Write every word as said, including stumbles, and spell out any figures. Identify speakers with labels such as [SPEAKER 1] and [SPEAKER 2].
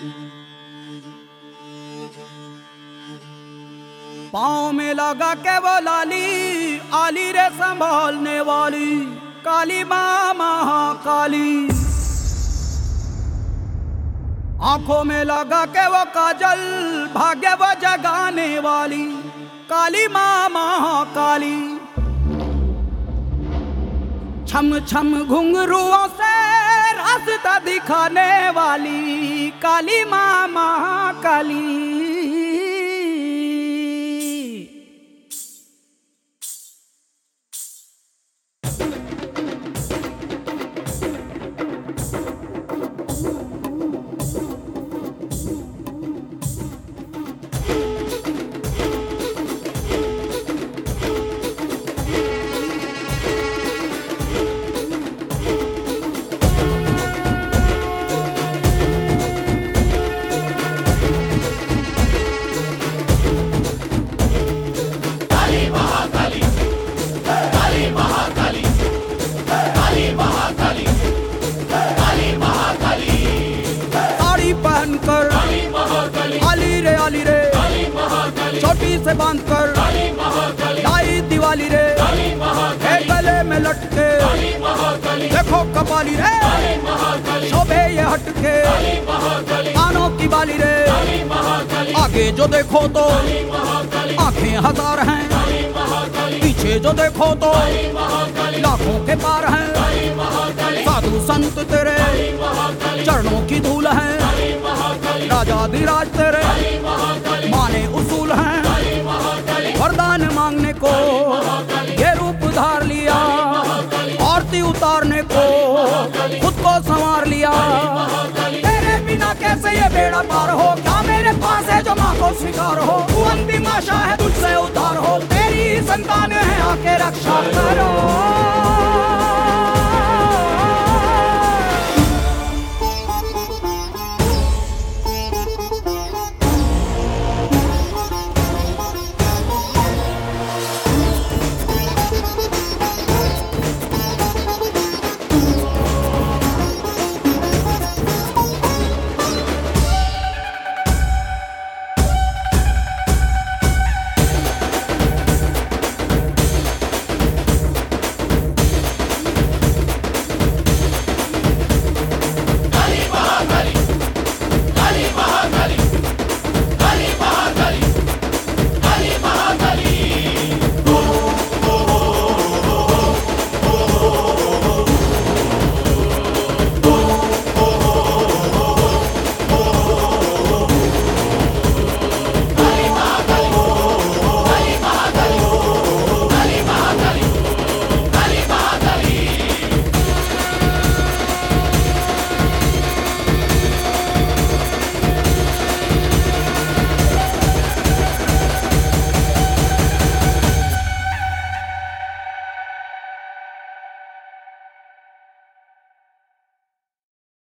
[SPEAKER 1] पाँव में लगा के वो लाली, आली रे संभालने वाली, काली माँ महाकाली। आंखों में लगा के वो काजल, भाग्य वो जगाने वाली, काली माँ महाकाली। छम छम घुंघरुओं से रास्ता दिखाने वाली, काली माँ महाकाली। पहनकर आली रे आली रे, छोटी से बांधकर लाई दिवाली रे, गले में लटके देखो कपाली रे, शोभे ये हटके कानों की बाली रे। आगे जो देखो तो आंखें हजार हैं, पीछे जो देखो तो लाखों के पार हैं। साधु संत तेरे चरणों की धूल है, राजाधिराज तेरे माने उसूल हैं। वरदान मांगने को ये रूप धार लिया, आरती उतारने को खुद को संवार लिया। तेरे बिना कैसे ये बेड़ा पार हो, क्या मेरे पास है जो माँ को स्वीकार हो। तू अंतिम आशा है, तुझसे उद्धार हो, तेरी संतान है, आके रक्षा करो।